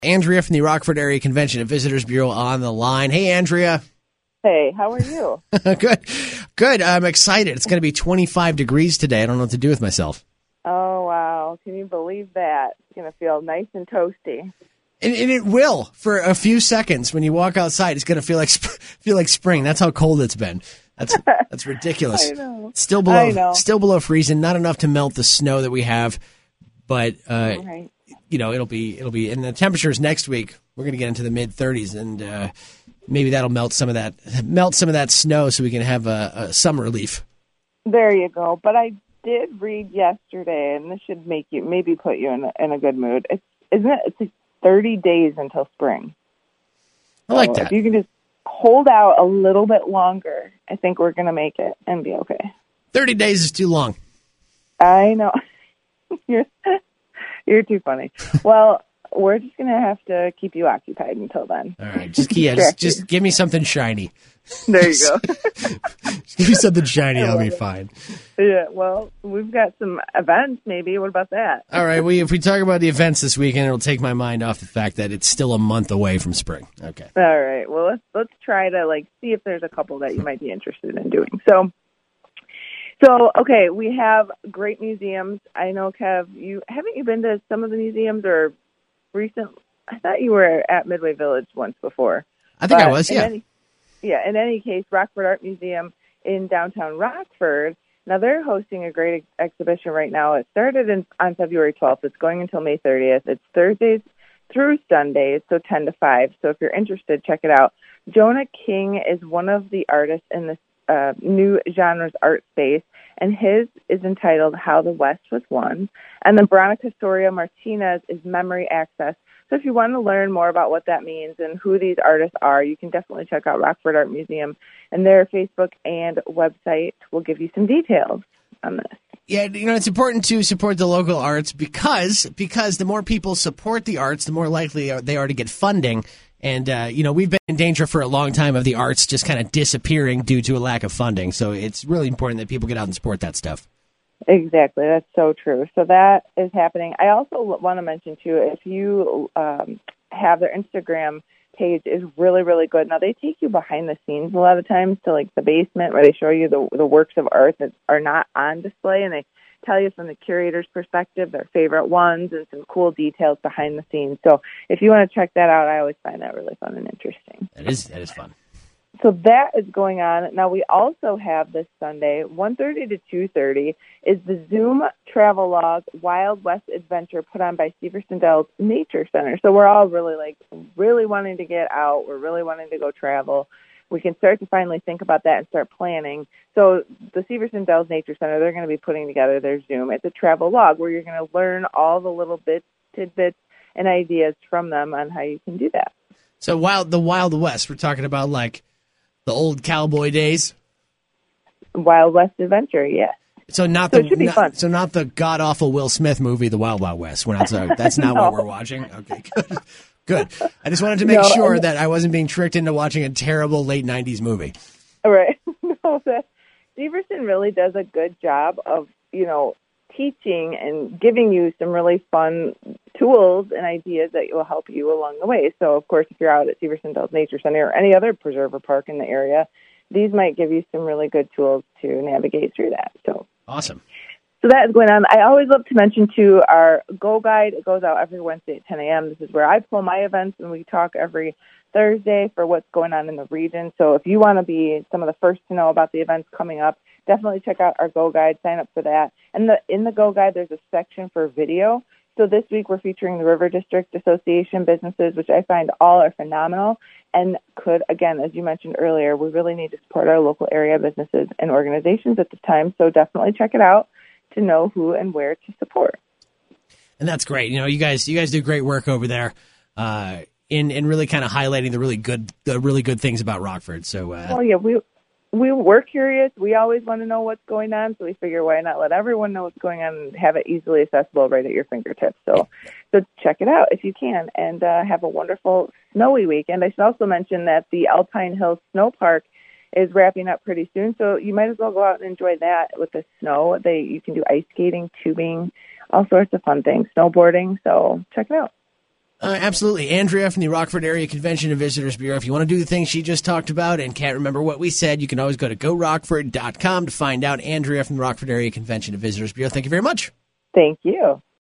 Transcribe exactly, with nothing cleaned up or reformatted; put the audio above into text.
Andrea from the Rockford Area Convention and Visitors Bureau on the line. Hey, Andrea. Hey, how are you? Good. Good. I'm excited. It's going to be twenty-five degrees today. I don't know what to do with myself. Oh, wow. Can you believe that? It's going to feel nice and toasty. And, and it will for a few seconds. When you walk outside, it's going to feel like sp- feel like spring. That's how cold it's been. That's that's ridiculous. I know. Still below, I know. Still below freezing. Not enough to melt the snow that we have, but uh, right. you know, it'll be it'll be. And the temperatures next week, we're going to get into the mid thirties, and uh, maybe that'll melt some of that melt some of that snow, so we can have a, a summer relief. There you go. But I did read yesterday, and this should make you maybe put you in a, in a good mood. It's isn't it? It's like thirty days until spring. I like so that. If you can just hold out a little bit longer, I think we're going to make it and be okay. thirty days is too long. I know. you're, you're too funny. Well, we're just going to have to keep you occupied until then. All right. Just, yeah, just, just give me something shiny. There you go. Just give me something shiny. I'll be it. fine. Yeah, well, we've got some events maybe. What about that? All right. We, if we talk about the events this weekend, it'll take my mind off the fact that it's still a month away from spring. Okay. All right. Well, let's let's try to, like, see if there's a couple that you might be interested in doing. So, so okay, we have great museums. I know, Kev, you haven't you been to some of the museums or recent? I thought you were at Midway Village once before. I think but I was, yeah. Any, yeah, in any case, Rockford Art Museum in downtown Rockford, now they're hosting a great ex- exhibition right now. It started in, on February twelfth. It's going until May thirtieth. It's Thursdays through Sundays, so ten to five. So if you're interested, check it out. Jonah King is one of the artists in this uh, new genres art space, and his is entitled How the West Was Won. And then Veronica Soria Martinez is Memory Access. So if you want to learn more about what that means and who these artists are, you can definitely check out Rockford Art Museum, and their Facebook and website will give you some details on this. Yeah, you know, it's important to support the local arts because because the more people support the arts, the more likely they are to get funding. And, uh, you know, we've been in danger for a long time of the arts just kind of disappearing due to a lack of funding. So it's really important that people get out and support that stuff. Exactly. That's so true. So that is happening. I also want to mention, too, if you um, have their Instagram page is really, really good. Now, they take you behind the scenes a lot of times to, like, the basement where they show you the, the works of art that are not on display, and they tell you from the curator's perspective their favorite ones and some cool details behind the scenes. So if you want to check that out, I always find that really fun and interesting. That is that is fun. So that is going on. Now, we also have this Sunday, one thirty to two thirty, is the Zoom Travelogue Wild West Adventure put on by Severson Dells Nature Center. So we're all really, like, really wanting to get out. We're really wanting to go travel. We can start to finally think about that and start planning. So the Severson Dells Nature Center, they're going to be putting together their Zoom. It's a travel log where you're going to learn all the little bits, tidbits, and ideas from them on how you can do that. So wild, the Wild West, we're talking about, like, the old cowboy days? Wild West Adventure, yes. So not so the it should be not, fun. So not the god awful Will Smith movie, The Wild Wild West. We're not. So that's not no. what we're watching. Okay, good. Good. I just wanted to make no, sure that I wasn't being tricked into watching a terrible late nineties movie. All right. No, that Severson really does a good job of, you know, teaching and giving you some really fun tools and ideas that will help you along the way. So, of course, if you're out at Severson Dells Nature Center or any other preserve or park in the area, these might give you some really good tools to navigate through that. So awesome. So that is going on. I always love to mention, too, our Go Guide. It goes out every Wednesday at ten a.m. This is where I pull my events, and we talk every Thursday for what's going on in the region. So if you want to be some of the first to know about the events coming up, definitely check out our Go Guide. Sign up for that. And the, in the Go Guide, there's a section for video. So this week we're featuring the River District Association businesses, which I find all are phenomenal and could, again, as you mentioned earlier, we really need to support our local area businesses and organizations at this time. So definitely check it out to know who and where to support. And that's great. You know, you guys, you guys do great work over there, uh, in in really kind of highlighting the really good, the really good things about Rockford. So, uh, well, yeah, we we we're curious. We always want to know what's going on, so we figure why not let everyone know what's going on and have it easily accessible right at your fingertips. So, so check it out if you can, and uh, have a wonderful snowy weekend. I should also mention that the Alpine Hills Snow Park is wrapping up pretty soon, so you might as well go out and enjoy that with the snow. They you can do ice skating, tubing, all sorts of fun things, snowboarding. So check it out. Uh, absolutely. Andrea from the Rockford Area Convention and Visitors Bureau. If you want to do the things she just talked about and can't remember what we said, you can always go to go rockford dot com to find out. Andrea from the Rockford Area Convention and Visitors Bureau, thank you very much. Thank you.